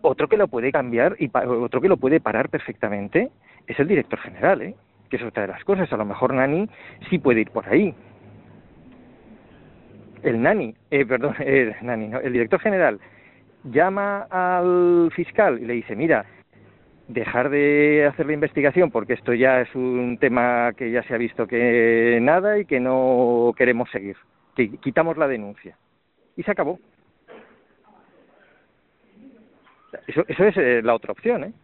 Otro que lo puede cambiar y otro que lo puede parar perfectamente es el director general, ¿eh? Que es otra de las cosas. A lo mejor Nani sí puede ir por ahí. El director general llama al fiscal y le dice, mira, dejar de hacer la investigación porque esto ya es un tema que ya se ha visto que nada y que no queremos seguir, que quitamos la denuncia. Y se acabó. Eso es la otra opción, ¿eh?